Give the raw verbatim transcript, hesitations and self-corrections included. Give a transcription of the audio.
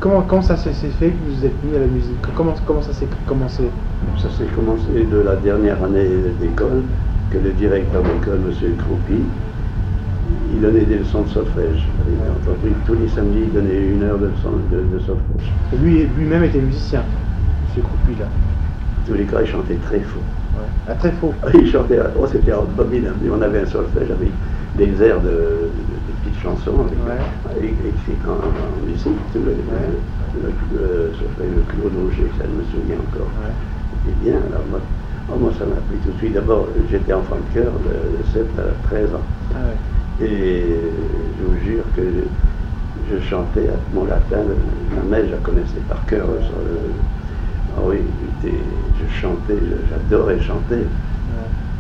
Comment, comment ça s'est fait que vous êtes mis à la musique? Comment, comment ça s'est commencé? Ça s'est commencé de la dernière année d'école, que le directeur d'école, M. Croupy, il donnait des leçons de solfège. Il a entrepris tous les samedis, il donnait une heure de, leçon, de, de solfège. Et lui, lui-même était musicien, M. Croupy, là. En tous les cas, il chantait très faux. Ouais. Ah, très faux. Il chantait, oh, c'était abominable. On avait un solfège avec des airs de, de, de petites chansons, avec, ouais. avec, écrites en, en musique, tout le, ouais. le, le, le solfège de Claude Auger, ça je me souviens encore. Ouais. C'était bien, alors moi, oh, moi ça m'a pris tout de suite. D'abord, j'étais enfant de chœur de, de sept à treize ans. Ah, ouais. Et je vous jure que je, je chantais mon latin, la messe, je la connaissais par cœur. Sur le, ah oui, je chantais, j'adorais chanter.